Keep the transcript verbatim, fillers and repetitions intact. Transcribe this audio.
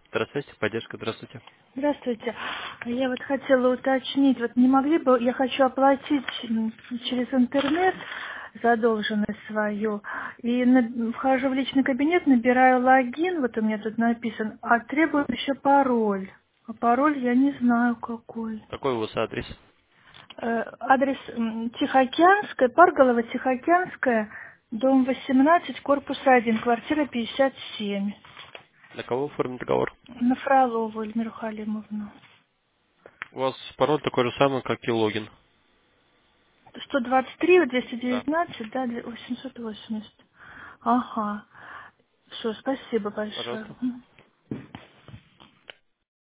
Здравствуйте, поддержка, здравствуйте. Здравствуйте. Я вот хотела уточнить, вот не могли бы, я хочу оплатить м, через интернет задолженность свою, и на- вхожу в личный кабинет, набираю логин, вот у меня тут написан, а требует еще пароль. А пароль я не знаю какой. Какой у вас адрес? Э, Адрес м, Тихоокеанская, Парголова, Тихоокеанская, дом восемнадцать, корпус один, квартира пятьдесят семь. Для кого оформлен договор? На Фролову Эльмиру Халимовну. У вас пароль такой же самый, как и логин. сто двадцать три, двести Да. девятнадцать, да, восемьсот восемьдесят. Ага. Все, спасибо большое. Пожалуйста. Мгм.